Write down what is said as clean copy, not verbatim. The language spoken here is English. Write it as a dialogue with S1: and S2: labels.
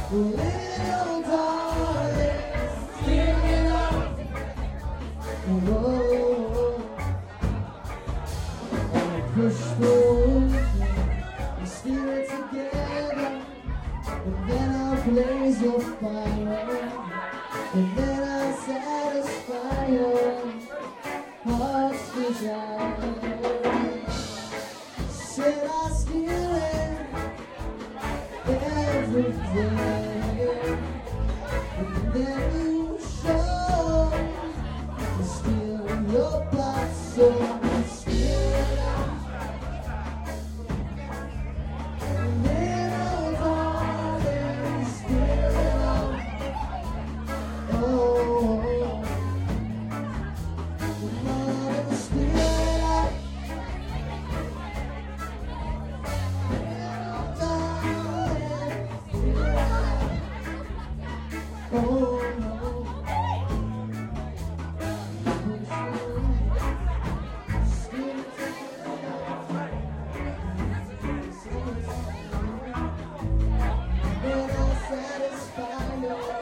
S1: Little darling, give it up. Whoa, and push through and steer it together. And then I'll blaze your fire. And then I'll satisfy your heart's desire. Said I'll steal it every day. And then you show me steal your blood, so I steal it out. Little darling, steal it out. Oh, come on and steal it out. Little darling, steal it out. Oh, then I'll satisfy your